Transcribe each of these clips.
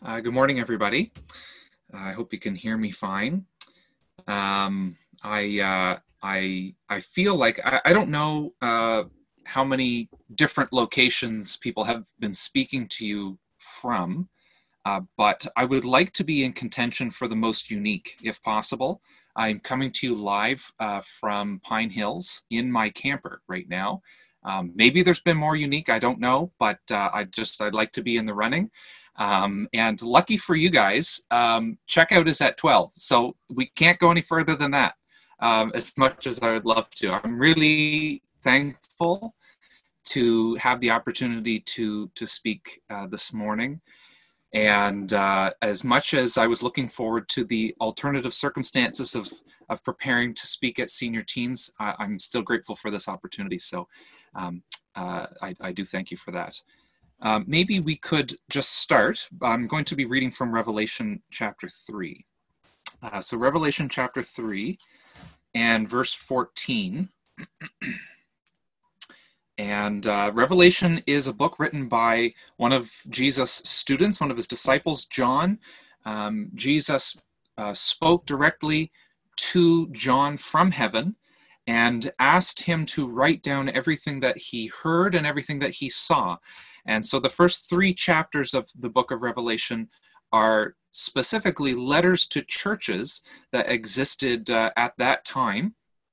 Good morning, everybody. I hope you can hear me fine. I feel like I don't know how many different locations people have been speaking to you from, but I would like to be in contention for the most unique, if possible. I'm coming to you live from Pine Hills in my camper right now. Maybe there's been more unique, I don't know, but I'd like to be in the running. And lucky for you guys, checkout is at 12, so we can't go any further than that, as much as I would love to. I'm really thankful to have the opportunity to speak this morning. And as much as I was looking forward to the alternative circumstances of preparing to speak at Senior Teens, I'm still grateful for this opportunity. So I do thank you for that. Maybe we could just start. I'm going to be reading from Revelation chapter 3. So Revelation chapter 3 and verse 14. And Revelation is a book written by one of Jesus' students, one of his disciples, John. Jesus spoke directly to John from heaven and asked him to write down everything that he heard and everything that he saw. And so the first 3 chapters of the book of Revelation are specifically letters to churches that existed at that time,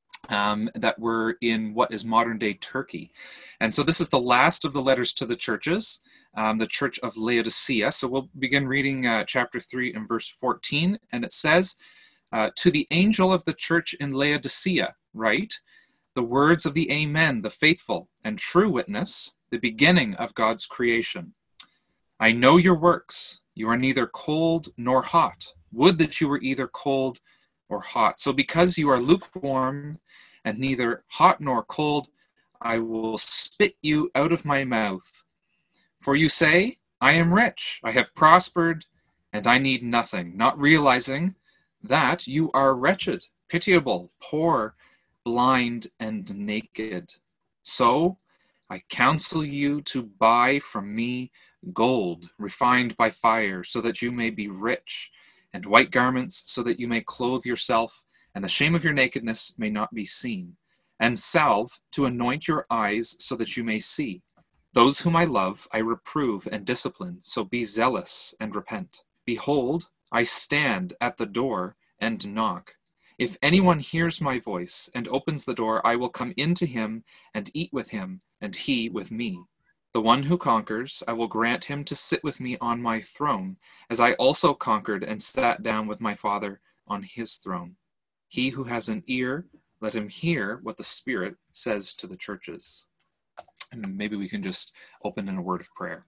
that were in what is modern day Turkey. And so this is the last of the letters to the churches, the church of Laodicea. So we'll begin reading chapter 3 and verse 14. And it says, to the angel of the church in Laodicea, write, the words of the Amen, the faithful and true witness, the beginning of God's creation. I know your works. You are neither cold nor hot. Would that you were either cold or hot. So because you are lukewarm and neither hot nor cold, I will spit you out of my mouth. For you say, I am rich, I have prospered, and I need nothing, not realizing that you are wretched, pitiable, poor, blind, and naked. So I counsel you to buy from me gold refined by fire, so that you may be rich, and white garments, so that you may clothe yourself, and the shame of your nakedness may not be seen, and salve to anoint your eyes, so that you may see. Those whom I love, I reprove and discipline, so be zealous and repent. Behold, I stand at the door and knock. If anyone hears my voice and opens the door, I will come into him and eat with him, and he with me. The one who conquers, I will grant him to sit with me on my throne, as I also conquered and sat down with my Father on his throne. He who has an ear, let him hear what the Spirit says to the churches. And maybe we can just open in a word of prayer.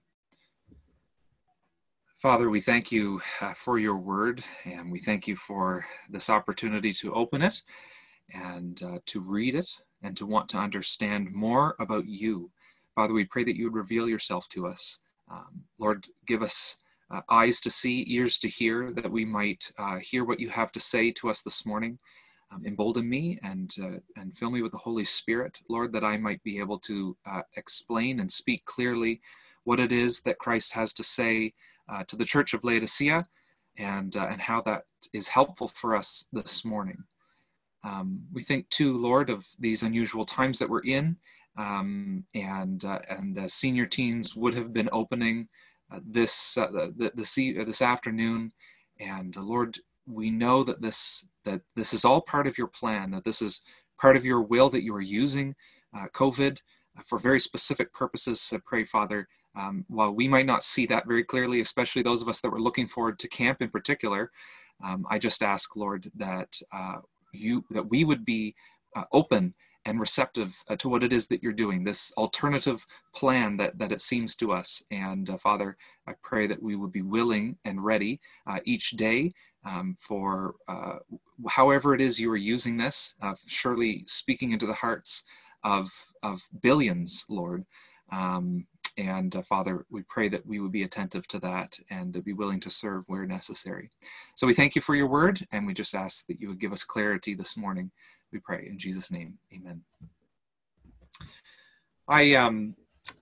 Father, we thank you for your word, and we thank you for this opportunity to open it and to read it and to want to understand more about you. Father, we pray that you would reveal yourself to us. Lord, give us eyes to see, ears to hear, that we might hear what you have to say to us this morning. Embolden me and fill me with the Holy Spirit, Lord, that I might be able to explain and speak clearly what it is that Christ has to say to the church of Laodicea, and how that is helpful for us this morning. We think too, Lord, of these unusual times that we're in, and Senior Teens would have been opening this afternoon, and Lord, we know that this is all part of your plan, that this is part of your will, that you are using COVID for very specific purposes. I pray, Father, while we might not see that very clearly, especially those of us that were looking forward to camp in particular, I just ask, Lord, that we would be open and receptive to what it is that you're doing, this alternative plan that it seems to us. And Father, I pray that we would be willing and ready each day for however it is you are using this, surely speaking into the hearts of billions, Lord. And Father, we pray that we would be attentive to that and to be willing to serve where necessary. So we thank you for your word, and we just ask that you would give us clarity this morning. We pray in Jesus' name, amen. I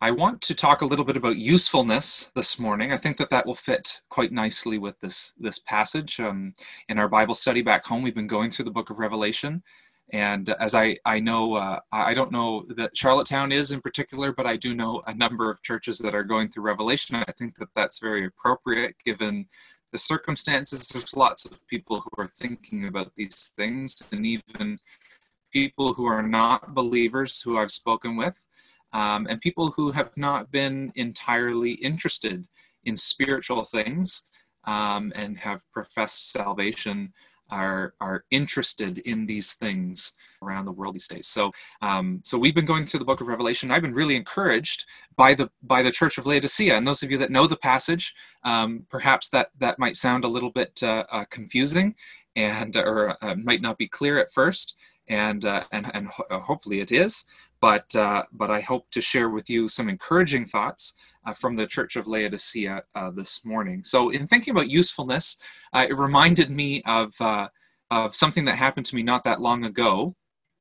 I want to talk a little bit about usefulness this morning. I think that that will fit quite nicely with this passage. In our Bible study back home, we've been going through the book of Revelation. And as I know, I don't know that Charlottetown is in particular, but I do know a number of churches that are going through Revelation. I think that that's very appropriate given the circumstances. There's lots of people who are thinking about these things, and even people who are not believers who I've spoken with. And people who have not been entirely interested in spiritual things and have professed salvation are interested in these things around the world these days. So we've been going through the book of Revelation. I've been really encouraged by the Church of Laodicea. And those of you that know the passage, perhaps that might sound a little bit confusing or might not be clear at first. And hopefully it is. But I hope to share with you some encouraging thoughts from the Church of Laodicea this morning. So in thinking about usefulness, it reminded me of something that happened to me not that long ago.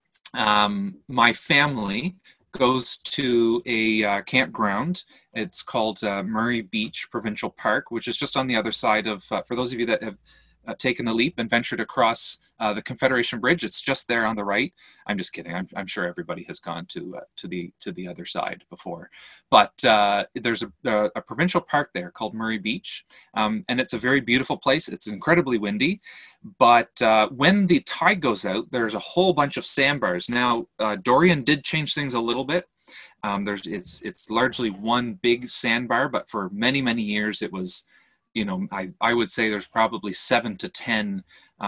My family goes to a campground. It's called Murray Beach Provincial Park, which is just on the other side of, for those of you that have taken the leap and ventured across the Confederation Bridge, it's just there on the right. I'm just kidding. I'm sure everybody has gone to the other side before, but there's a provincial park there called Murray Beach, and it's a very beautiful place. It's incredibly windy, but when the tide goes out, there's a whole bunch of sandbars. Now Dorian did change things a little bit. It's largely one big sandbar, but for many years it was, I would say there's probably 7 to 10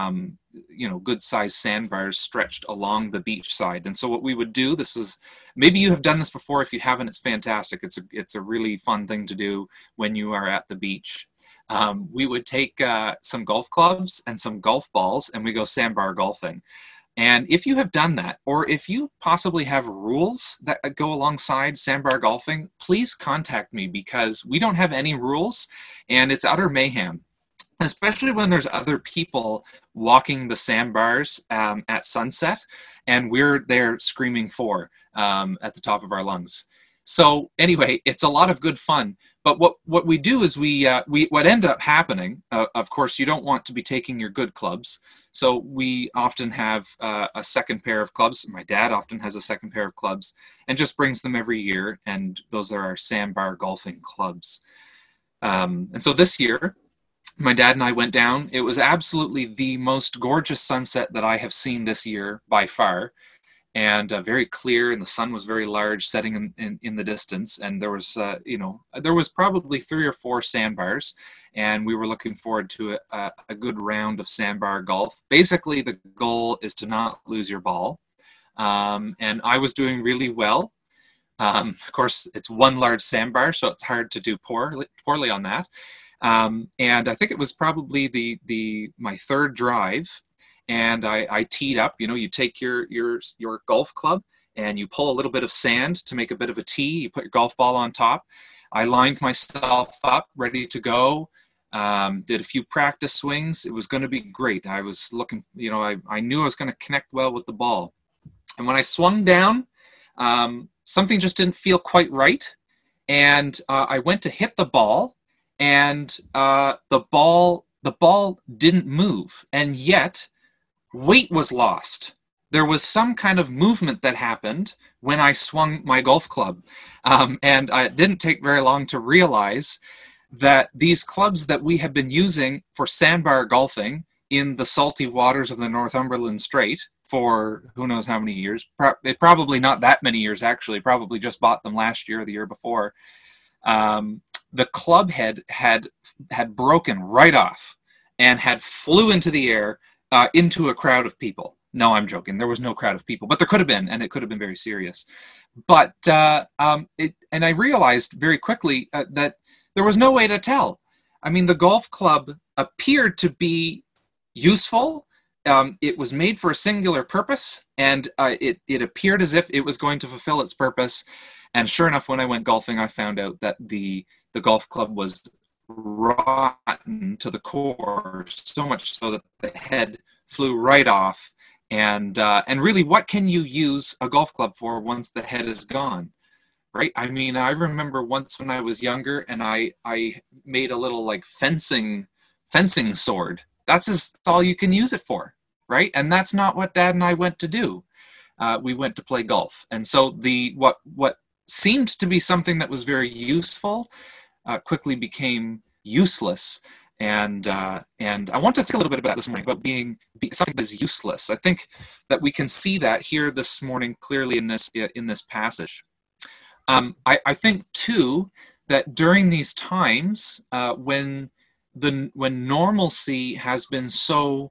good-sized sandbars stretched along the beach side. And so what we would do, maybe you have done this before. If you haven't, it's fantastic. It's a really fun thing to do when you are at the beach. We would take some golf clubs and some golf balls, and we go sandbar golfing. And if you have done that, or if you possibly have rules that go alongside sandbar golfing, please contact me, because we don't have any rules and it's utter mayhem, especially when there's other people walking the sandbars at sunset and we're there screaming at the top of our lungs. So anyway, it's a lot of good fun. But what we do is what end up happening, of course, you don't want to be taking your good clubs. So we often have a second pair of clubs. My dad often has a second pair of clubs and just brings them every year. And those are our sandbar golfing clubs. And so this year, my dad and I went down. It was absolutely the most gorgeous sunset that I have seen this year by far. And very clear, and the sun was very large, setting in the distance. And there was, there was probably 3 or 4 sandbars, and we were looking forward to a good round of sandbar golf. Basically, the goal is to not lose your ball, and I was doing really well. Of course, it's one large sandbar, so it's hard to do poorly on that. And I think it was probably my third drive. And I teed up. You take your golf club and you pull a little bit of sand to make a bit of a tee. You put your golf ball on top. I lined myself up, ready to go. Did a few practice swings. It was going to be great. I was looking, I knew I was going to connect well with the ball. And when I swung down, something just didn't feel quite right. And I went to hit the ball, and the ball didn't move. And yet, weight was lost. There was some kind of movement that happened when I swung my golf club. And it didn't take very long to realize that these clubs that we have been using for sandbar golfing in the salty waters of the Northumberland Strait for who knows how many years, probably not that many years actually, probably just bought them last year or the year before, the club head had broken right off and had flew into the air into a crowd of people. No, I'm joking. There was no crowd of people, but there could have been, and it could have been very serious. But and I realized very quickly that there was no way to tell. I mean, the golf club appeared to be useful. It was made for a singular purpose, and it appeared as if it was going to fulfill its purpose. And sure enough, when I went golfing, I found out that the golf club was rotten to the core, so much so that the head flew right off. And really, what can you use a golf club for once the head is gone, right? I mean, I remember once when I was younger and I made a little like fencing sword. That's all you can use it for, right? And that's not what Dad and I went to do. We went to play golf. And so what seemed to be something that was very useful quickly became useless. And I want to think a little bit about this morning, about being something that is useless. I think that we can see that here this morning clearly in this passage. I think too that during these times when normalcy has been so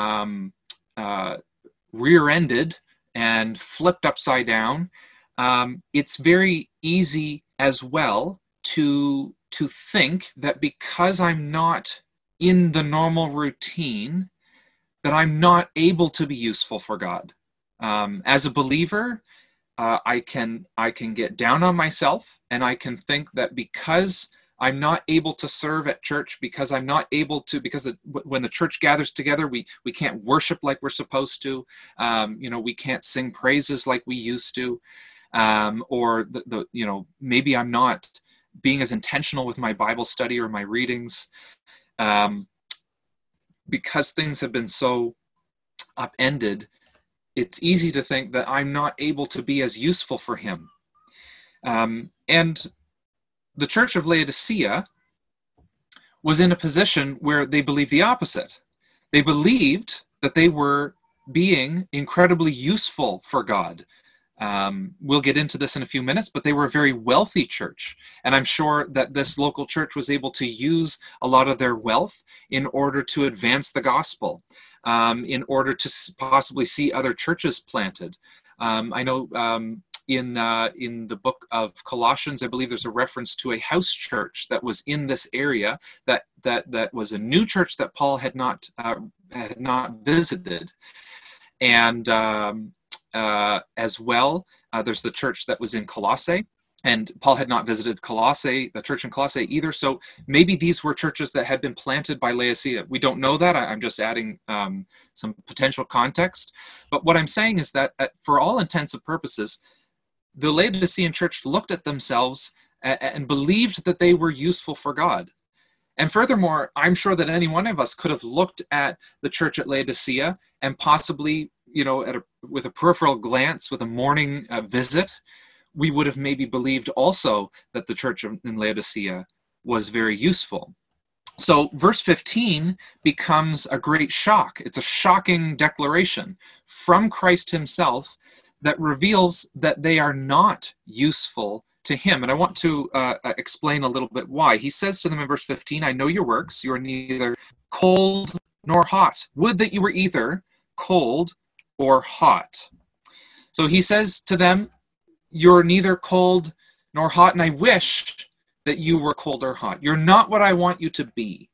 rear-ended and flipped upside down, it's very easy as well to think that because I'm not in the normal routine, that I'm not able to be useful for God. As a believer, I can get down on myself, and I can think that because I'm not able to serve at church, because I'm not able to, because when the church gathers together, we can't worship like we're supposed to. We can't sing praises like we used to, or maybe I'm not being as intentional with my Bible study or my readings, because things have been so upended. It's easy to think that I'm not able to be as useful for him. And the church of Laodicea was in a position where they believed the opposite. They believed that they were being incredibly useful for God. We'll get into this in a few minutes, but they were a very wealthy church. And I'm sure that this local church was able to use a lot of their wealth in order to advance the gospel, in order to possibly see other churches planted. I know in the book of Colossians, I believe there's a reference to a house church that was in this area that was a new church that Paul had not visited. And as well, there's the church that was in Colossae, and Paul had not visited the church in Colossae either. So maybe these were churches that had been planted by Laodicea. We don't know that. I'm just adding some potential context. But what I'm saying is that for all intents and purposes, the Laodicean church looked at themselves and believed that they were useful for God. And furthermore, I'm sure that any one of us could have looked at the church at Laodicea and possibly, with a peripheral glance, with a morning visit, we would have maybe believed also that the church in Laodicea was very useful. So verse 15 becomes a great shock. It's a shocking declaration from Christ himself that reveals that they are not useful to him. And I want to explain a little bit why. He says to them in verse 15, I know your works. You are neither cold nor hot. Would that you were either cold or hot. So he says to them, you're neither cold nor hot, and I wish that you were cold or hot. You're not what I want you to be.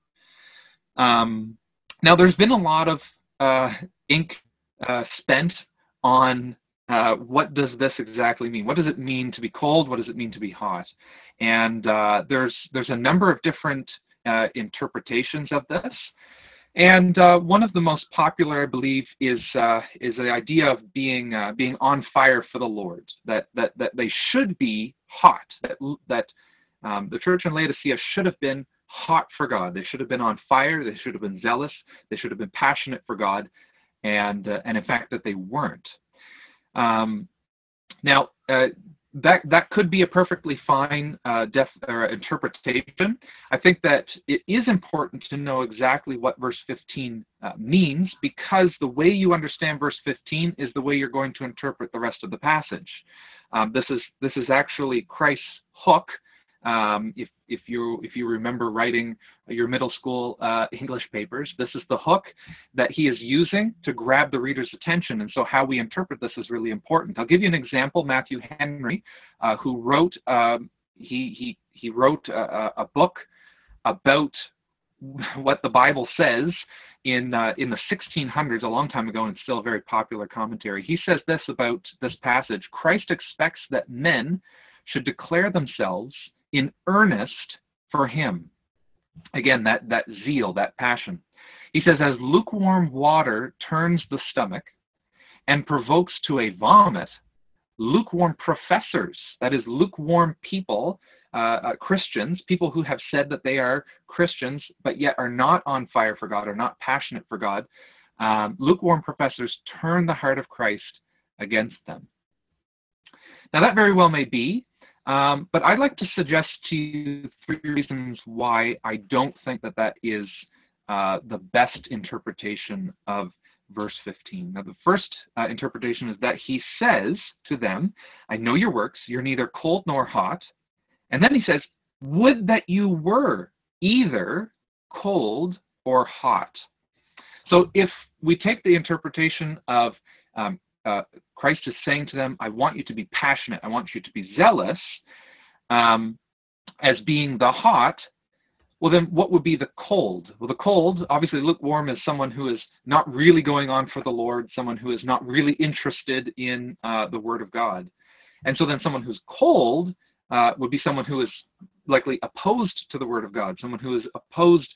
Now, there's been a lot of ink spent on what does this exactly mean? What does it mean to be cold? What does it mean to be hot? And there's a number of different interpretations of this. And one of the most popular, I believe, is the idea of being on fire for the Lord. That they should be hot. That the church in Laodicea should have been hot for God. They should have been on fire. They should have been zealous. They should have been passionate for God. And in fact, that they weren't. Now, that could be a perfectly fine interpretation. I think that it is important to know exactly what verse 15 means, because the way you understand verse 15 is the way you're going to interpret the rest of the passage. This is actually Christ's hook. If you remember writing your middle school English papers, this is the hook that he is using to grab the reader's attention. And so how we interpret this is really important. I'll give you an example. Matthew Henry, who wrote he wrote a book about what the Bible says in the 1600s, a long time ago, and still a very popular commentary. He says this about this passage: Christ expects that men should declare themselves in earnest for him. Again, that zeal, that passion. He says, as lukewarm water turns the stomach and provokes to a vomit, lukewarm professors, that is, lukewarm people, Christians, people who have said that they are Christians, but yet are not on fire for God, are not passionate for God. Lukewarm professors turn the heart of Christ against them. Now, that very well may be, but I'd like to suggest to you 3 reasons why I don't think that that is the best interpretation of verse 15. Now, the first interpretation is that he says to them, I know your works, you're neither cold nor hot. And then he says, would that you were either cold or hot. So if we take the interpretation of Christ is saying to them, I want you to be passionate, I want you to be zealous, as being the hot, well, then what would be the cold? Well, the cold, obviously lukewarm, is someone who is not really going on for the Lord, someone who is not really interested in the Word of God. And so then someone who's cold would be someone who is likely opposed to the Word of God, someone who is opposed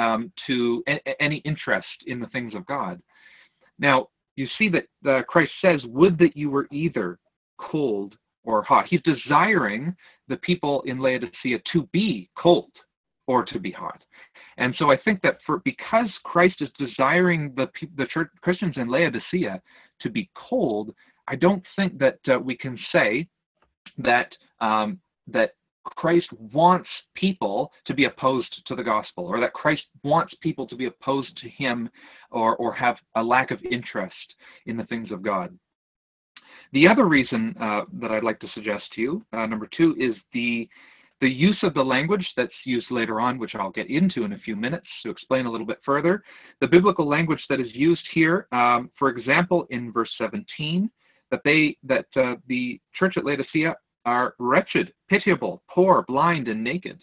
to any interest in the things of God. Now, you see that Christ says, would that you were either cold or hot. He's desiring the people in Laodicea to be cold or to be hot. And so I think that because Christ is desiring the church Christians in Laodicea to be cold, I don't think that we can say that that Christ wants people to be opposed to the gospel, or that Christ wants people to be opposed to him, or have a lack of interest in the things of God. The other reason that I'd like to suggest to you, number 2, is the use of the language that's used later on, which I'll get into in a few minutes to explain a little bit further. The biblical language that is used here, for example, in verse 17, that the church at Laodicea are wretched, pitiable, poor, blind, and naked.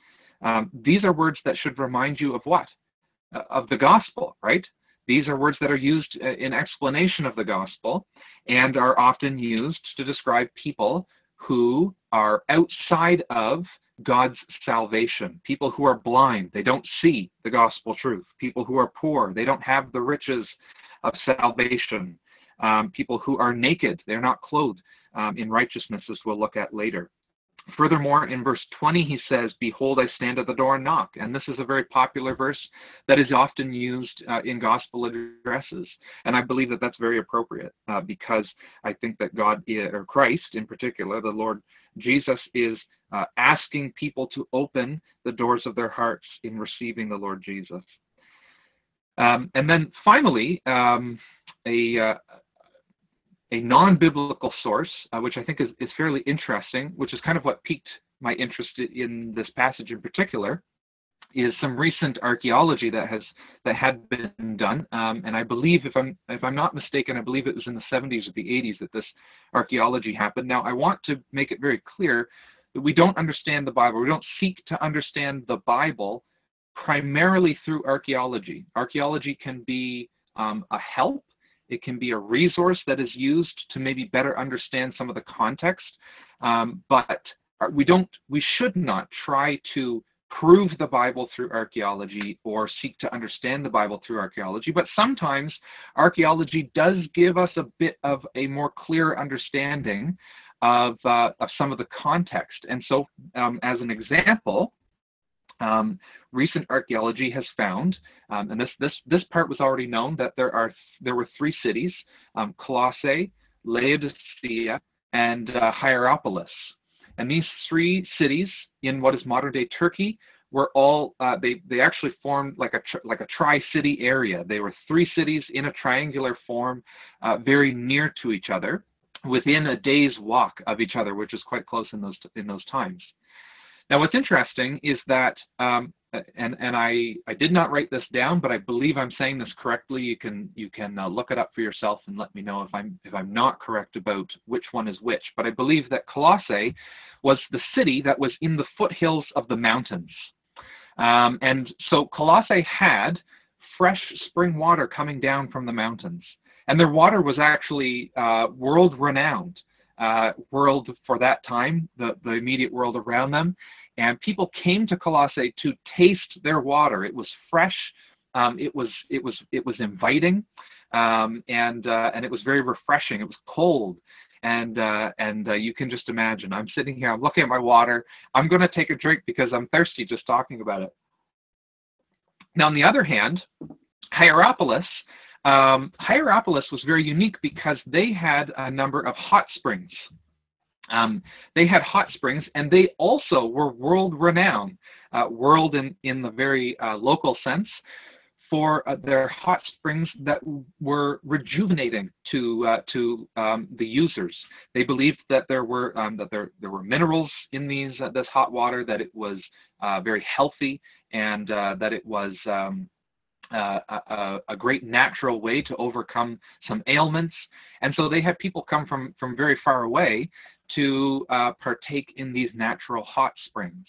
These are words that should remind you of what? Of the gospel, right? These are words that are used in explanation of the gospel and are often used to describe people who are outside of God's salvation, people who are blind, they don't see the gospel truth, people who are poor, they don't have the riches of salvation, people who are naked, they're not clothed in righteousness, as we'll look at later. Furthermore, in verse 20, he says, behold, I stand at the door and knock. And this is a very popular verse that is often used in gospel addresses. And I believe that that's very appropriate because I think that God, or Christ in particular, the Lord Jesus, is asking people to open the doors of their hearts in receiving the Lord Jesus. And then finally, a non-biblical source, which I think is fairly interesting, which is kind of what piqued my interest in this passage in particular, is some recent archaeology that had been done. And I believe, if I'm not mistaken, I believe it was in the 70s or the 80s that this archaeology happened. Now, I want to make it very clear that we don't understand the Bible. We don't seek to understand the Bible primarily through archaeology. Archaeology can be a help. It can be a resource that is used to maybe better understand some of the context, but we should not try to prove the Bible through archaeology or seek to understand the Bible through archaeology. But sometimes archaeology does give us a bit of a more clear understanding of some of the context. And so, as an example, recent archaeology has found, and this part was already known, that there were 3 cities, Colossae, Laodicea, and Hierapolis. And these 3 cities in what is modern-day Turkey were all they actually formed like a tri-city area. They were 3 cities in a triangular form, very near to each other, within a day's walk of each other, which is quite close in those times. Now, what's interesting is that, and I did not write this down, but I believe I'm saying this correctly. You can look it up for yourself and let me know if I'm not correct about which one is which. But I believe that Colossae was the city that was in the foothills of the mountains, and so Colossae had fresh spring water coming down from the mountains, and their water was actually world-renowned. World for that time, the immediate world around them. And people came to Colossae to taste their water. It was fresh, it was inviting, and it was very refreshing. It was cold, And you can just imagine, I'm sitting here, I'm looking at my water, I'm going to take a drink because I'm thirsty just talking about it. Now, on the other hand, Hierapolis was very unique because they had a number of hot springs. They had hot springs, and they also were world-renowned, world in the very local sense, for their hot springs that were rejuvenating to the users. They believed that there were minerals in this hot water, that it was very healthy, and that it was a great natural way to overcome some ailments. And so they had people come from very far away to partake in these natural hot springs.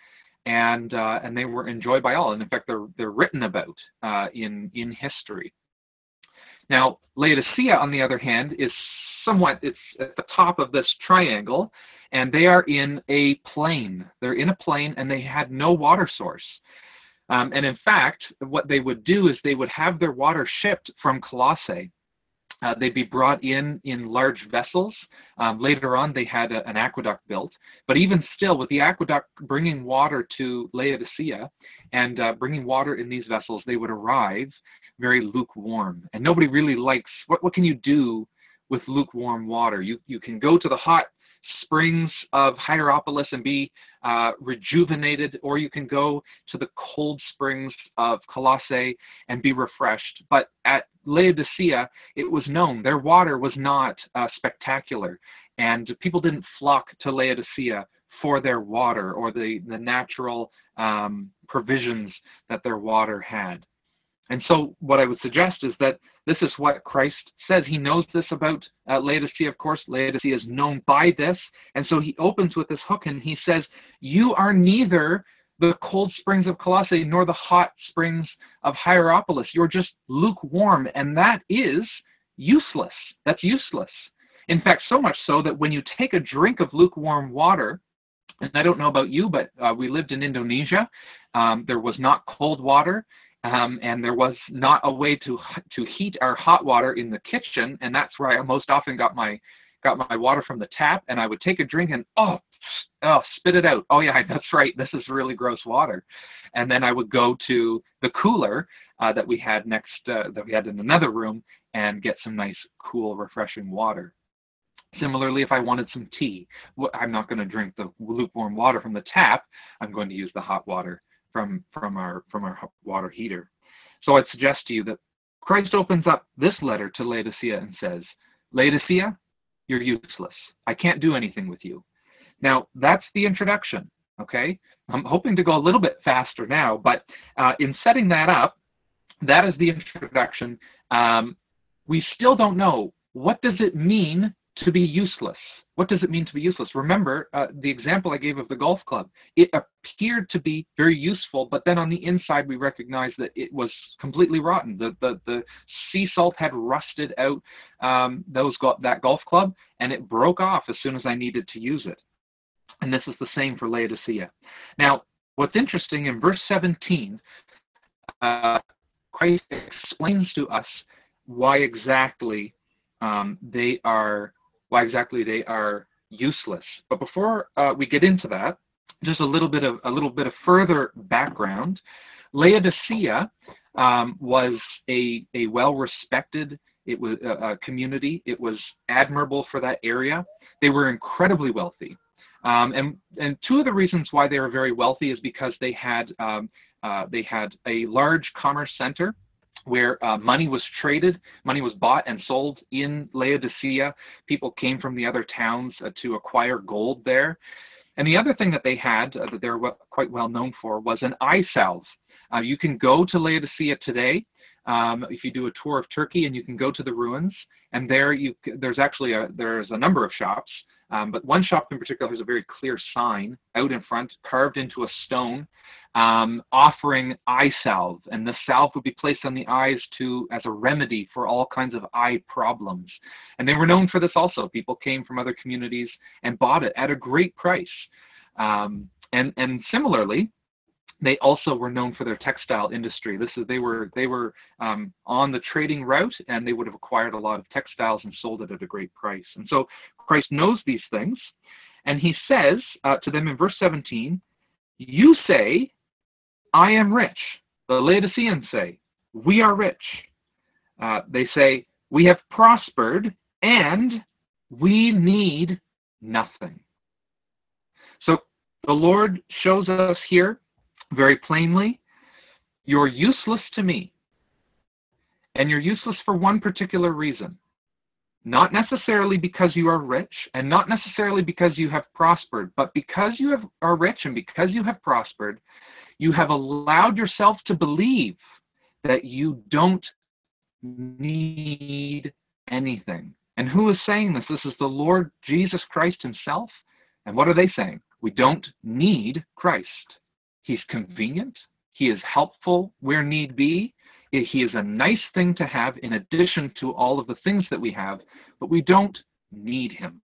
And they were enjoyed by all. And in fact, they're written about in history. Now, Laodicea, on the other hand, it's at the top of this triangle, and they are in a plain. They're in a plain, and they had no water source. And in fact, what they would do is they would have their water shipped from Colossae. They'd be brought in large vessels. Later on, they had an aqueduct built. But even still, with the aqueduct bringing water to Laodicea and bringing water in these vessels, they would arrive very lukewarm. And nobody really likes, what can you do with lukewarm water? You can go to the hot springs of Hierapolis and be rejuvenated, or you can go to the cold springs of Colossae and be refreshed. But at Laodicea, it was known their water was not spectacular, and people didn't flock to Laodicea for their water or the natural provisions that their water had. And so what I would suggest is that this is what Christ says. He knows this about Laodicea, of course. Laodicea is known by this. And so he opens with this hook and he says, you are neither the cold springs of Colossae nor the hot springs of Hierapolis. You're just lukewarm. And that is useless. That's useless. In fact, so much so that when you take a drink of lukewarm water, and I don't know about you, but we lived in Indonesia. There was not cold water. And there was not a way to heat our hot water in the kitchen, and that's where I most often got my water from the tap. And I would take a drink and spit it out. Oh yeah, that's right. This is really gross water. And then I would go to the cooler that we had in another room and get some nice, cool, refreshing water. Similarly, if I wanted some tea, I'm not going to drink the lukewarm water from the tap. I'm going to use the hot water from our water heater. So I'd suggest to you that Christ opens up this letter to Laodicea and says, Laodicea, you're useless. I can't do anything with you. Now, that's the introduction, okay? I'm hoping to go a little bit faster now, but in setting that up, that is the introduction. We still don't know, what does it mean to be useless? What does it mean to be useless? Remember the example I gave of the golf club. It appeared to be very useful, but then on the inside we recognized that it was completely rotten. The sea salt had rusted out that golf club, and it broke off as soon as I needed to use it. And this is the same for Laodicea. Now, what's interesting, in verse 17, Christ explains to us why exactly they are useless. But before we get into that, just a little bit of further background. Laodicea was a well-respected community. It was admirable for that area. They were incredibly wealthy, and two of the reasons why they were very wealthy is because they had a large commerce center where money was traded, money was bought and sold in Laodicea. People came from the other towns to acquire gold there. And the other thing that they had, that they're quite well known for, was an eye salve. You can go to Laodicea today, if you do a tour of Turkey, and you can go to the ruins, and there's a number of shops, but one shop in particular has a very clear sign out in front, carved into a stone, offering eye salve, and the salve would be placed on the eyes as a remedy for all kinds of eye problems. And they were known for this also. People came from other communities and bought it at a great price. And similarly, They also were known for their textile industry. They were on the trading route, and they would have acquired a lot of textiles and sold it at a great price. And so Christ knows these things, and he says to them in verse 17, "You say, I am rich." The Laodiceans say, "We are rich." They say, "We have prospered, and we need nothing." So the Lord shows us here very plainly, you're useless to me. And you're useless for one particular reason. Not necessarily because you are rich, and not necessarily because you have prospered, but because you are rich and because you have prospered, you have allowed yourself to believe that you don't need anything. And who is saying this? This is the Lord Jesus Christ himself. And what are they saying? We don't need Christ. He's convenient. He is helpful where need be. He is a nice thing to have in addition to all of the things that we have, but we don't need him.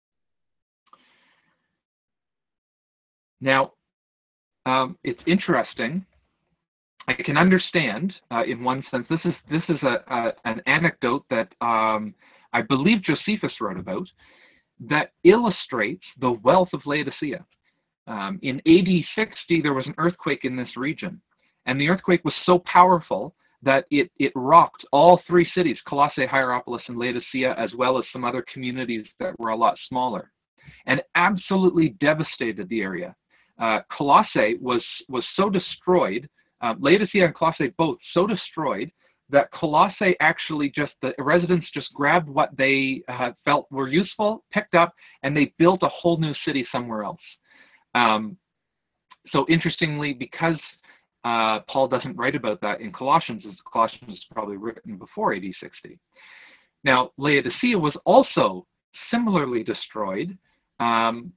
Now, it's interesting. I can understand, in one sense, this is an anecdote that I believe Josephus wrote about that illustrates the wealth of Laodicea. In AD 60, there was an earthquake in this region, and the earthquake was so powerful that it rocked all three cities, Colossae, Hierapolis, and Laodicea, as well as some other communities that were a lot smaller, and absolutely devastated the area. Colossae was so destroyed, Laodicea and Colossae both so destroyed, that Colossae actually the residents just grabbed what they felt were useful, picked up, and they built a whole new city somewhere else. So interestingly, because Paul doesn't write about that in Colossians, as Colossians is probably written before AD 60. Now, Laodicea was also similarly destroyed, and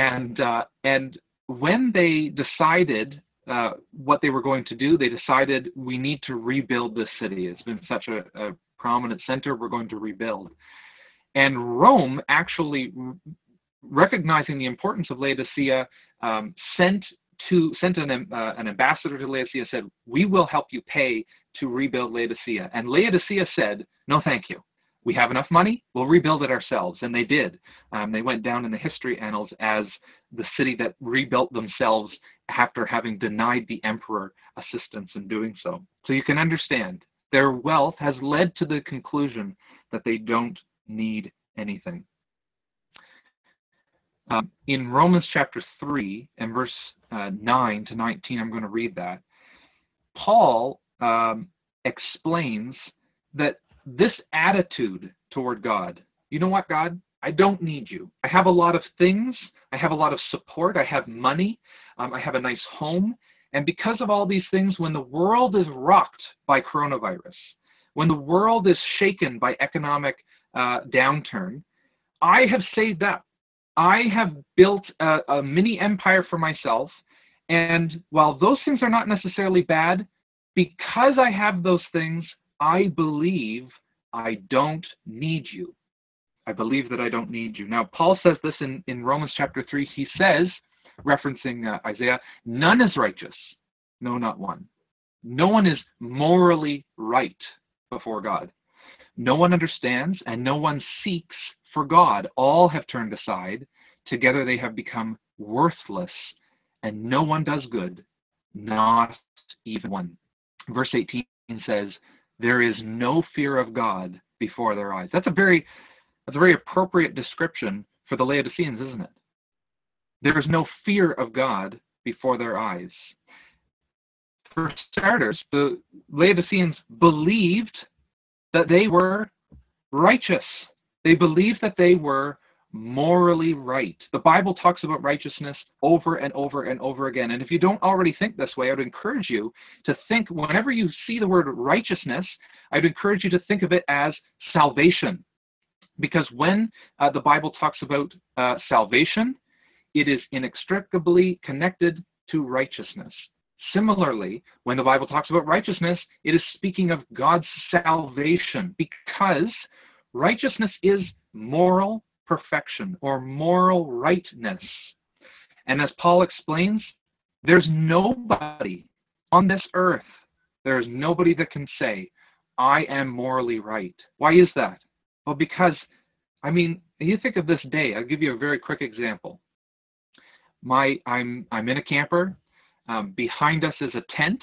when they decided what they were going to do, they decided we need to rebuild this city. It's been such a prominent center, we're going to rebuild. And Rome actually, recognizing the importance of Laodicea, sent an ambassador to Laodicea, said, "We will help you pay to rebuild Laodicea." And Laodicea said, "No, thank you. We have enough money, we'll rebuild it ourselves." And they did. They went down in the history annals as the city that rebuilt themselves after having denied the emperor assistance in doing so. So you can understand, their wealth has led to the conclusion that they don't need anything. In Romans chapter 3 and verse 9 to 19, I'm going to read that. Paul explains that this attitude toward God, you know what, God? I don't need you. I have a lot of things. I have a lot of support. I have money. I have a nice home. And because of all these things, when the world is rocked by coronavirus, when the world is shaken by economic downturn, I have saved up. I have built a mini empire for myself. And while those things are not necessarily bad, because I have those things, I believe I don't need you. I believe that I don't need you. Now, Paul says this in Romans chapter 3. He says, referencing Isaiah, none is righteous. No, not one. No one is morally right before God. No one understands and no one seeks for God. All have turned aside. Together they have become worthless, and no one does good, not even one. Verse 18 says, there is no fear of God before their eyes. That's a very appropriate description for the Laodiceans, isn't it? There is no fear of God before their eyes. For starters, the Laodiceans believed that they were righteous. They believed that they were morally right. The Bible talks about righteousness over and over and over again. And if you don't already think this way, I would encourage you to think, whenever you see the word righteousness, I'd encourage you to think of it as salvation. Because when the Bible talks about salvation, it is inextricably connected to righteousness. Similarly, when the Bible talks about righteousness, it is speaking of God's salvation, because righteousness is moral perfection or moral rightness. And as Paul explains, There's nobody on this earth, there's nobody that can say, I am morally right. Why is that? Well, because, I mean, you think of this day. I'll give you a very quick example. I'm in a camper. Behind us is a tent,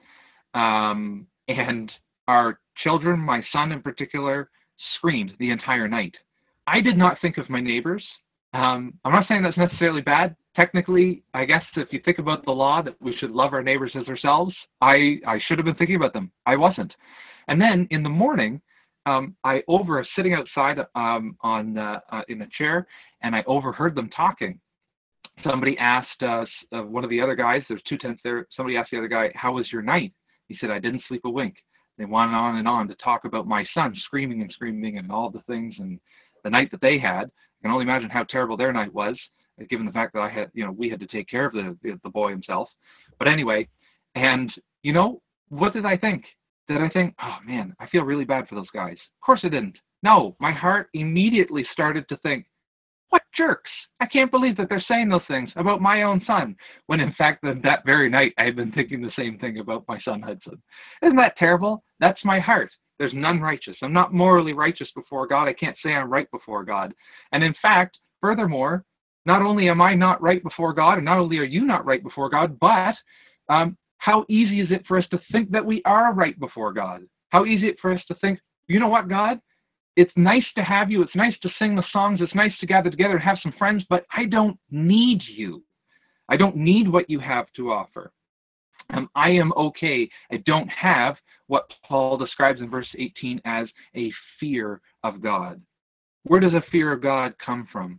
and our children, my son in particular, screamed the entire night. I did not think of my neighbors. I'm not saying that's necessarily bad. Technically, I guess if you think about the law that we should love our neighbors as ourselves, I should have been thinking about them. I wasn't. And then in the morning, sitting outside in a chair, and I overheard them talking. Somebody asked one of the other guys, there's two tents there, somebody asked the other guy, how was your night? He said, I didn't sleep a wink. They went on and on to talk about my son screaming and screaming and all the things and the night that they had. I can only imagine how terrible their night was, given the fact that we had to take care of the boy himself. But anyway, and what did I think? Did I think, oh man, I feel really bad for those guys? Of course I didn't. No, my heart immediately started to think, what jerks! I can't believe that they're saying those things about my own son, when in fact that very night I had been thinking the same thing about my son Hudson. Isn't that terrible? That's my heart. There's none righteous. I'm not morally righteous before God. I can't say I'm right before God. And in fact, furthermore, not only am I not right before God, and not only are you not right before God, but how easy is it for us to think that we are right before God? How easy is it for us to think, you know what, God? It's nice to have you. It's nice to sing the songs. It's nice to gather together and have some friends, but I don't need you. I don't need what you have to offer. I am okay. I don't have what Paul describes in verse 18 as a fear of God. Where does a fear of God come from?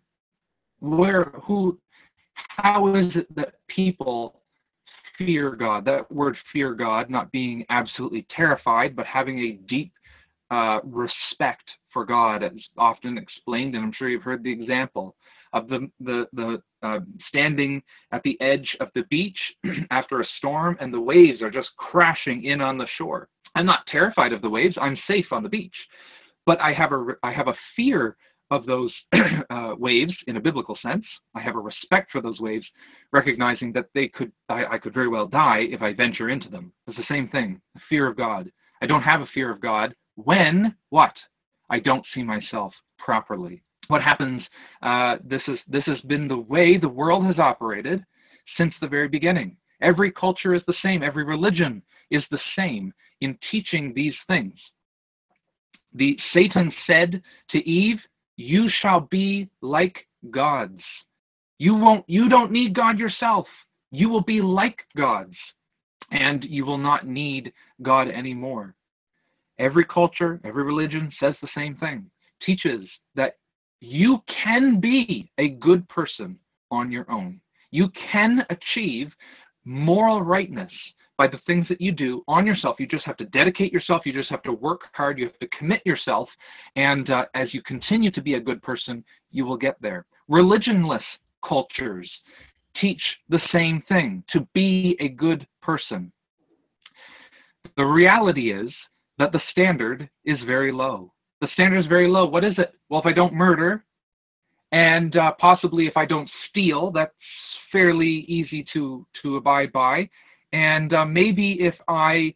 How is it that people fear God? That word fear God, not being absolutely terrified, but having a deep respect for God, as often explained, and I'm sure you've heard the example of the standing at the edge of the beach after a storm, and the waves are just crashing in on the shore. I'm not terrified of the waves. I'm safe on the beach, but I have a fear of those waves in a biblical sense. I have a respect for those waves, recognizing that I could very well die if I venture into them. It's the same thing, the fear of God. I don't have a fear of God when what? I don't see myself properly. What happens, this has been the way the world has operated since the very beginning. Every culture is the same. Every religion is the same in teaching these things. Satan said to Eve, you shall be like gods. You don't need God yourself. You will be like gods, and you will not need God anymore. Every culture, every religion says the same thing, teaches that you can be a good person on your own. You can achieve moral rightness by the things that you do on yourself. You just have to dedicate yourself. You just have to work hard. You have to commit yourself. And as you continue to be a good person, you will get there. Religionless cultures teach the same thing, to be a good person. The reality is that the standard is very low. The standard is very low. What is it? Well, if I don't murder, and possibly if I don't steal, that's fairly easy to abide by. And maybe if I,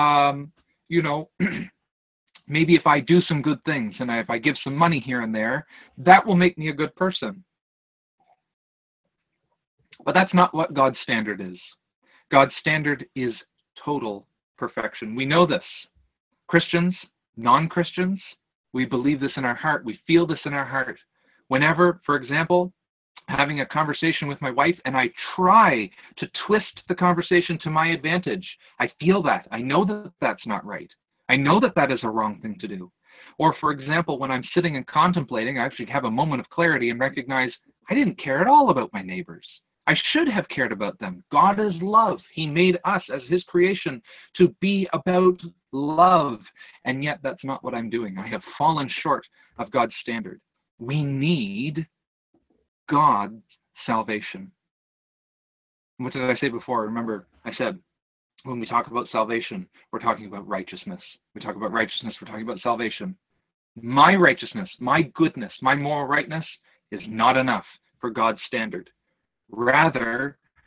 maybe if I do some good things and if I give some money here and there, that will make me a good person. But that's not what God's standard is. God's standard is total perfection. We know this. Christians, non-Christians, we believe this in our heart. We feel this in our heart. Whenever, for example, having a conversation with my wife and I try to twist the conversation to my advantage, I feel that. I know that that's not right. I know that that is a wrong thing to do. Or, for example, when I'm sitting and contemplating, I actually have a moment of clarity and recognize I didn't care at all about my neighbors. I should have cared about them. God is love. He made us as his creation to be about love. And yet that's not what I'm doing. I have fallen short of God's standard. We need God's salvation. What did I say before? Remember, I said, when we talk about salvation, we're talking about righteousness. We talk about righteousness, we're talking about salvation. My righteousness, my goodness, my moral rightness is not enough for God's standard. Rather,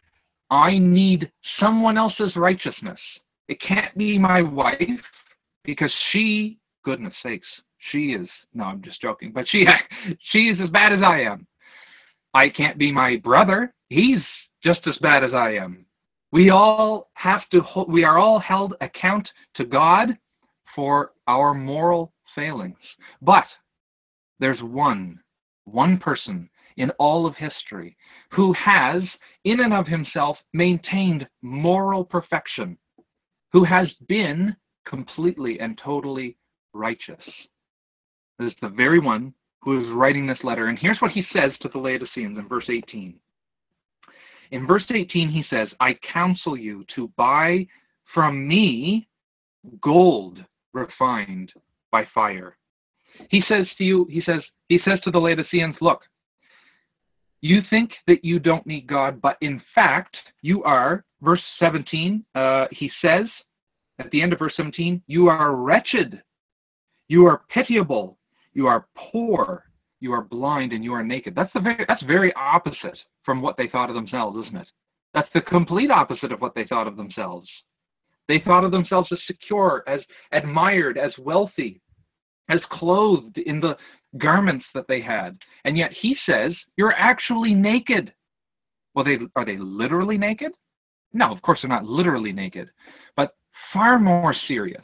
I need someone else's righteousness. It can't be my wife, because she, goodness sakes, she is, no, I'm just joking, but she is as bad as I am. I can't be my brother. He's just as bad as I am. We are all held account to God for our moral failings. But there's one person in all of history who has, in and of himself, maintained moral perfection, who has been completely and totally righteous. This is the very one who is writing this letter. And here's what he says to the Laodiceans in verse 18. In verse 18, he says, I counsel you to buy from me gold refined by fire. He says to the Laodiceans, look, you think that you don't need God, but in fact, you are, verse 17, he says, at the end of verse 17, you are wretched, you are pitiable, you are poor, you are blind, and you are naked. That's very opposite from what they thought of themselves, isn't it? That's the complete opposite of what they thought of themselves. They thought of themselves as secure, as admired, as wealthy, as clothed in the garments that they had. And yet he says, you're actually naked. Well, are they literally naked? No, of course they're not literally naked. But far more serious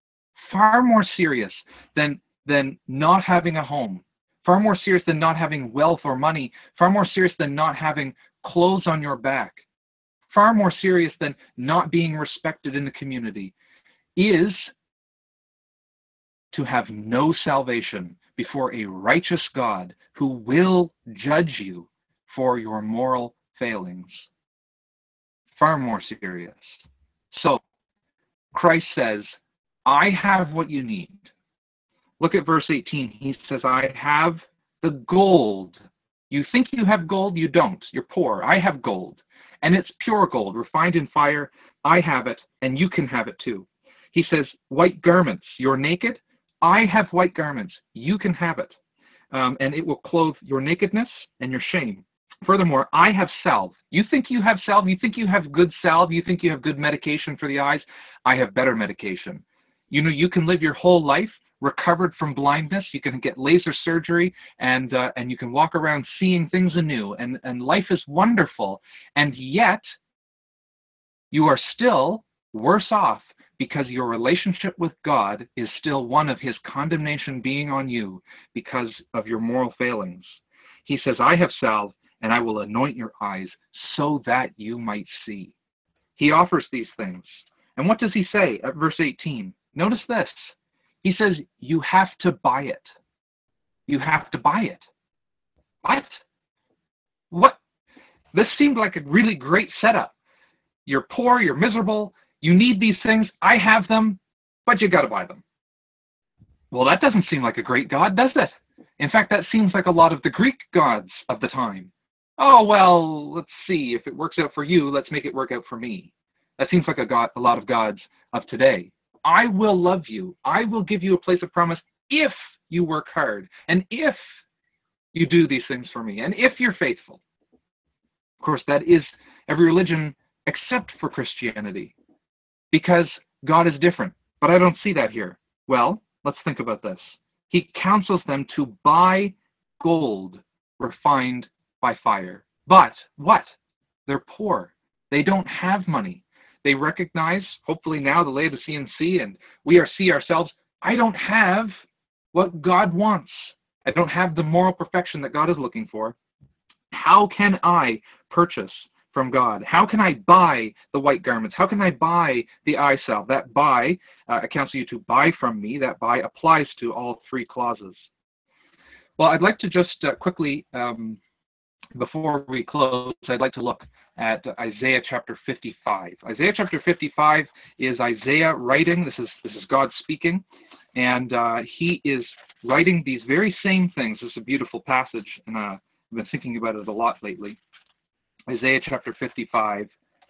than not having a home, far more serious than not having wealth or money, far more serious than not having clothes on your back, far more serious than not being respected in the community, is to have no salvation before a righteous God who will judge you for your moral failings. Far more serious. So, Christ says, I have what you need. Look at verse 18. He says, I have the gold. You think you have gold? You don't. You're poor. I have gold. And it's pure gold, refined in fire. I have it, and you can have it too. He says, white garments. You're naked? I have white garments. You can have it. And it will clothe your nakedness and your shame. Furthermore, I have salve. You think you have salve? You think you have good salve? You think you have good medication for the eyes? I have better medication. You know, you can live your whole life recovered from blindness. You can get laser surgery, and you can walk around seeing things anew. And life is wonderful. And yet, you are still worse off because your relationship with God is still one of his condemnation being on you because of your moral failings. He says, I have salve, and I will anoint your eyes so that you might see. He offers these things. And what does he say at verse 18? Notice this. He says, you have to buy it. You have to buy it. What? This seemed like a really great setup. You're poor, you're miserable, you need these things, I have them, but you got to buy them. Well, that doesn't seem like a great God, does it? In fact, that seems like a lot of the Greek gods of the time. Oh, well, let's see. If it works out for you, let's make it work out for me. That seems like a lot of gods of today. I will love you. I will give you a place of promise if you work hard, and if you do these things for me, and if you're faithful. Of course, that is every religion except for Christianity, because God is different. But I don't see that here. Well, let's think about this. He counsels them to buy gold refined by fire. But what? They're poor. They don't have money. They recognize, hopefully now the Laodiceans see, and we see ourselves, I don't have what God wants. I don't have the moral perfection that God is looking for. How can I purchase from God? How can I buy the white garments? How can I buy the eye salve? That buy, I counsel you to buy from me. That buy applies to all three clauses. Well, I'd like to just quickly, before we close, I'd like to look at Isaiah chapter 55. Isaiah chapter 55 is Isaiah writing. This is God speaking, and he is writing these very same things. This is a beautiful passage, and I've been thinking about it a lot lately. Isaiah chapter 55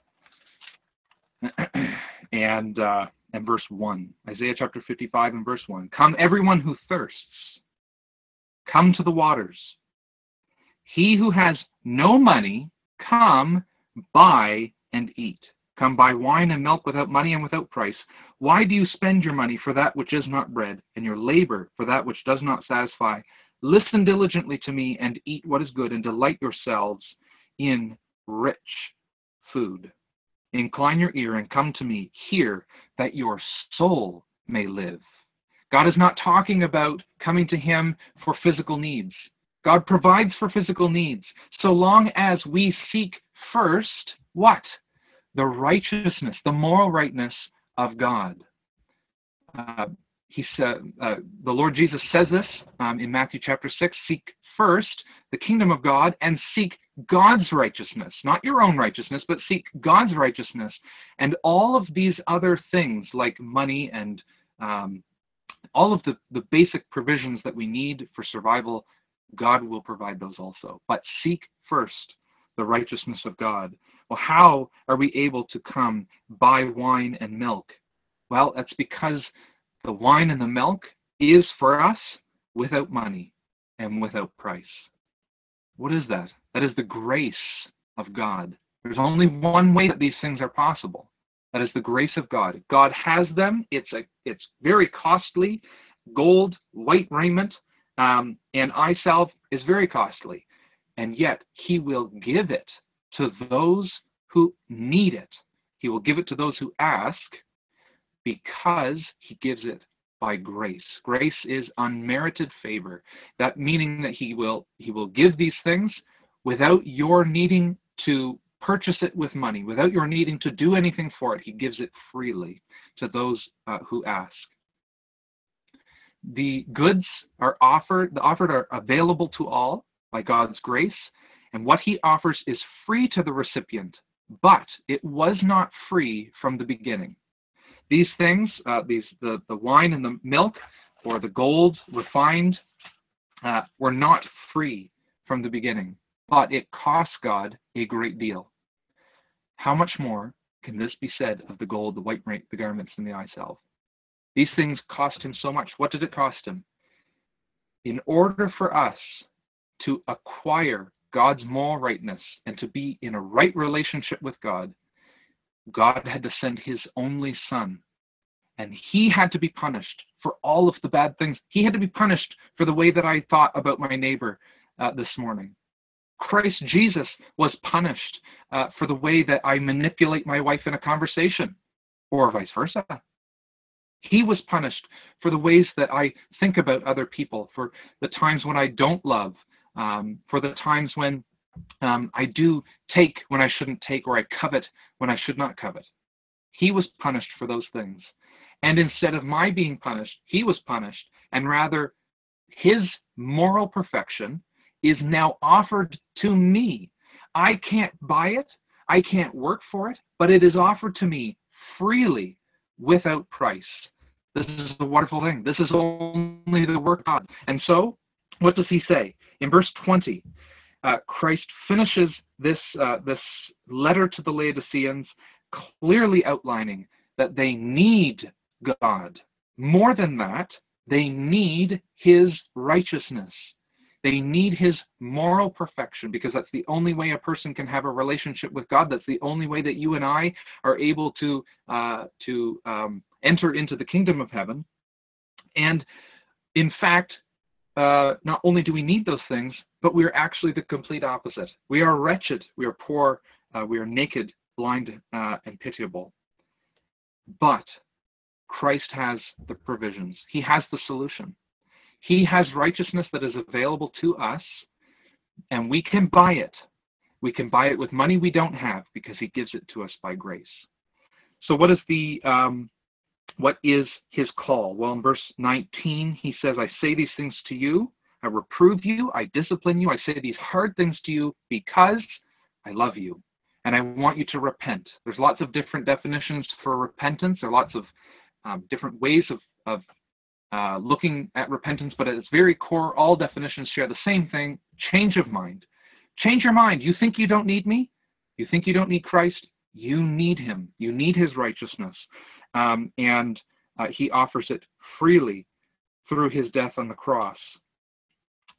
and verse 1. Isaiah chapter 55 and verse 1. Come, everyone who thirsts, come to the waters. He who has no money, come, buy and eat. Come buy wine and milk without money and without price. Why do you spend your money for that which is not bread, and your labor for that which does not satisfy? Listen diligently to me and eat what is good, and delight yourselves in rich food. Incline your ear and come to me. Hear, that your soul may live. God is not talking about coming to him for physical needs. God provides for physical needs, so long as we seek first what? The righteousness, the moral rightness of God. He said, the Lord Jesus says this in Matthew chapter 6, seek first the kingdom of God and seek God's righteousness, not your own righteousness, but seek God's righteousness. And all of these other things like money and all of the basic provisions that we need for survival, God will provide those also. But seek first the righteousness of God. Well, how are we able to come buy wine and milk? Well, that's because the wine and the milk is for us without money and without price. What is that? That is the grace of God. There's only one way that these things are possible. That is the grace of God. God has them. It's very costly. Gold, white raiment, and eye salve is very costly. And yet he will give it to those who need it. He will give it to those who ask because he gives it by grace. Grace is unmerited favor. That meaning that he will give these things without your needing to purchase it with money, without your needing to do anything for it. He gives it freely to those who ask. The goods are offered are available to all by God's grace, and what he offers is free to the recipient, but it was not free from the beginning. These things, the wine and the milk, or the gold refined, were not free from the beginning, but it cost God a great deal. How much more can this be said of the gold, the white raiment, the garments, and the eye salve? These things cost him so much. What did it cost him? In order for us to acquire God's moral rightness and to be in a right relationship with God, God had to send his only son. And he had to be punished for all of the bad things. He had to be punished for the way that I thought about my neighbor this morning. Christ Jesus was punished for the way that I manipulate my wife in a conversation, or vice versa. He was punished for the ways that I think about other people, for the times when I don't love, for the times when I do take when I shouldn't take, or I covet when I should not covet. He was punished for those things. And instead of my being punished, he was punished, and rather his moral perfection is now offered to me. I can't buy it, I can't work for it, but it is offered to me freely without price. This is the wonderful thing. This is only the work of God. And so, what does he say? In verse 20, Christ finishes this letter to the Laodiceans, clearly outlining that they need God. More than that, they need his righteousness. They need his moral perfection, because that's the only way a person can have a relationship with God. That's the only way that you and I are able to enter into the kingdom of heaven. And in fact, not only do we need those things, but we are actually the complete opposite. We are wretched, we are poor, we are naked, blind, and pitiable. But Christ has the provisions. He has the solution. He has righteousness that is available to us, and we can buy it. We can buy it with money we don't have, because he gives it to us by grace. So what is his call? Well, in verse 19, he says, I say these things to you, I reprove you, I discipline you, I say these hard things to you because I love you, and I want you to repent. There's lots of different definitions for repentance. There are lots of different ways of looking at repentance, but at its very core, all definitions share the same thing: change of mind. Change your mind. You think you don't need me? You think you don't need Christ? You need him. You need his righteousness. And he offers it freely through his death on the cross.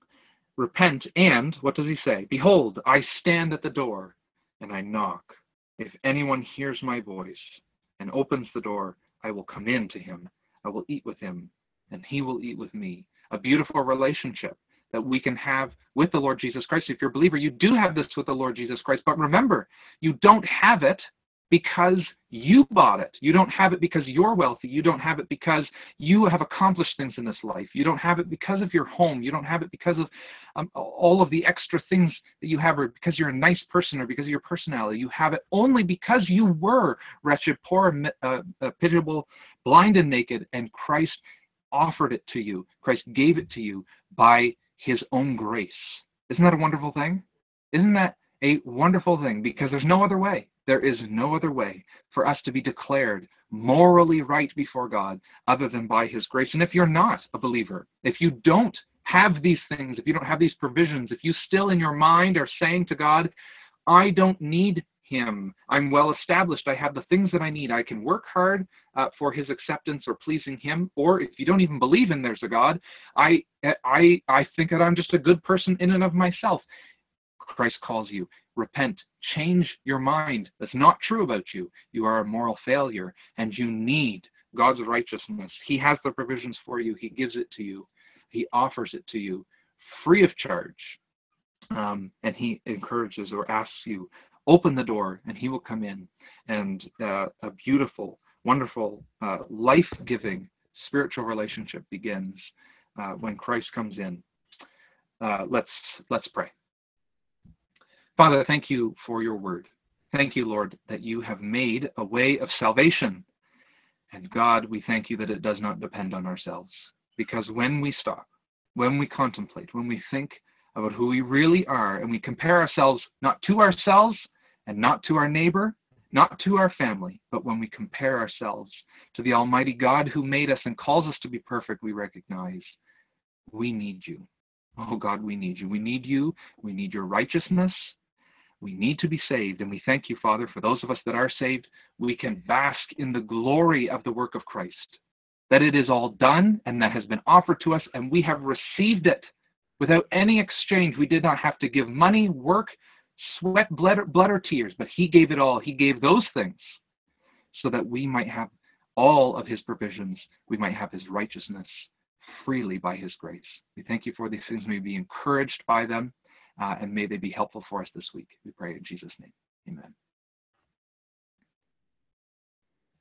Repent, and what does he say? Behold, I stand at the door and I knock. If anyone hears my voice and opens the door, I will come in to him. I will eat with him, and he will eat with me. A beautiful relationship that we can have with the Lord Jesus Christ. If you're a believer, you do have this with the Lord Jesus Christ. But remember, you don't have it because you bought it. You don't have it because you're wealthy. You don't have it because you have accomplished things in this life. You don't have it because of your home. You don't have it because of all of the extra things that you have, or because you're a nice person, or because of your personality. You have it only because you were wretched, poor, pitiable, blind, and naked, and Christ offered it to you. Christ gave it to you by his own grace. Isn't that a wonderful thing? Isn't that a wonderful thing? Because there's no other way. There is no other way for us to be declared morally right before God other than by his grace. And if you're not a believer, if you don't have these things, if you don't have these provisions, if you still in your mind are saying to God, I don't need him, I'm well established, I have the things that I need, I can work hard for his acceptance or pleasing him, or if you don't even believe in there's a God, I think that I'm just a good person in and of myself. Christ calls you, repent, change your mind. That's not true about you. You are a moral failure, and you need God's righteousness. He has the provisions for you. He gives it to you. He offers it to you free of charge. And he encourages or asks you, open the door, and he will come in. And a beautiful, wonderful, life-giving spiritual relationship begins when Christ comes in. Let's pray. Father, thank you for your word. Thank you, Lord, that you have made a way of salvation. And God, we thank you that it does not depend on ourselves. Because when we stop, when we contemplate, when we think about who we really are, and we compare ourselves not to ourselves and not to our neighbor, not to our family, but when we compare ourselves to the Almighty God who made us and calls us to be perfect, we recognize we need you. Oh God, we need you. We need you. We need your righteousness. We need to be saved, and we thank you, Father, for those of us that are saved, we can bask in the glory of the work of Christ, that it is all done and that has been offered to us, and we have received it without any exchange. We did not have to give money, work, sweat, blood, or tears, but he gave it all. He gave those things so that we might have all of his provisions. We might have his righteousness freely by his grace. We thank you for these things. May we be encouraged by them. And may they be helpful for us this week. We pray in Jesus' name. Amen.